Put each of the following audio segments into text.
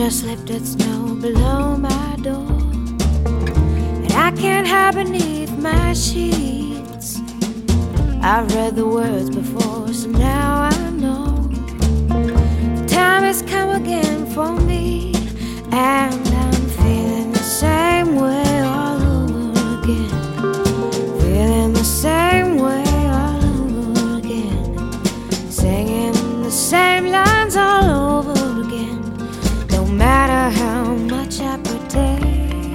just slipped at snow below my door, and I can't hide beneath my sheets. I've read the words before, so now I know the time has come again for me, and I'm feeling the same way all over again. Feeling the same way all over again. Singing the same lines all over again. No matter how much I pretend.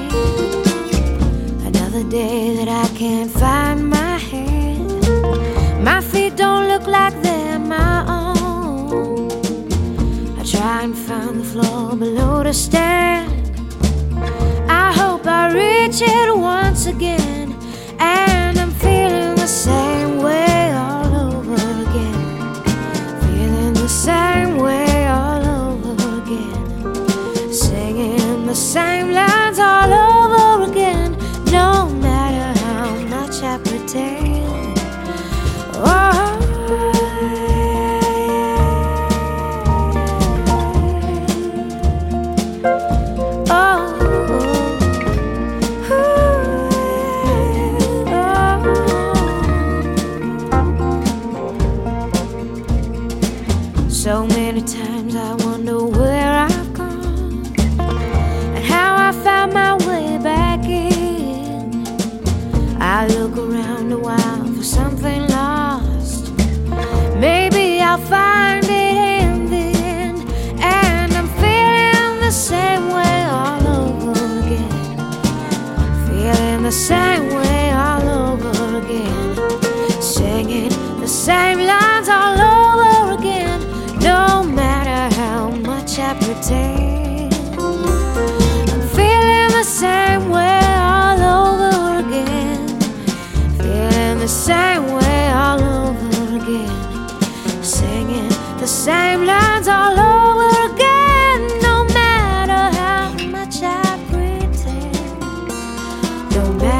Another day that I can't find my head. My feet don't look like they're my own. I try and find the floor below to stand. I hope I reach it once again, and I'm feeling the same way all over again. Feeling the same way all over again. Singing the same lines all over again. No matter how much I pretend. Oh, so many times I wonder where I've gone and how I found my way back in. I look around a while for something lost. Maybe I'll find it in the end, and I'm feeling the same way all over again. Feeling the same way all over again. Singing the same lines all over again. No matter how much I pretend, I'm feeling the same way all over again. Feeling the same way all over again. Singing the same lines all over again. No matter how much I pretend. No matter